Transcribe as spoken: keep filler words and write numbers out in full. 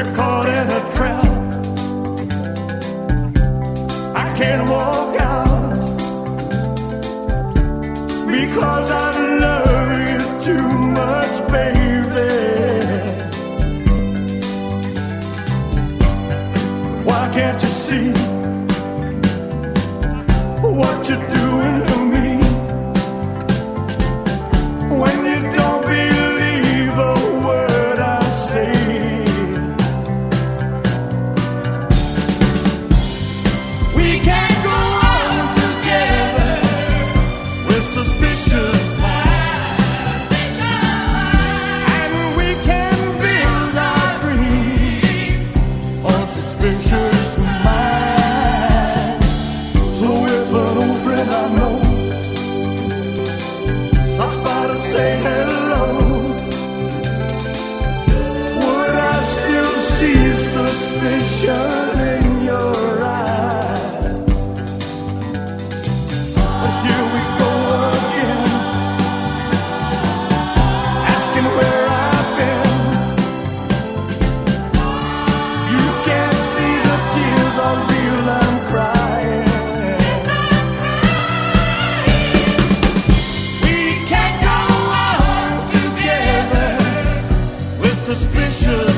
We're caught in a trap. I can't walk out because I love you too much, baby. Why can't you see what you're doing to me? When you don't believe a word I say, we can't go on together with suspicious minds, and we can build our dreams on suspicious minds. So if an old friend I know stops by to say hello, would I still see suspicion in your eyes? But here we go again, asking where I've been. You can't see the tears I feel I'm crying. We can't go on together with suspicion.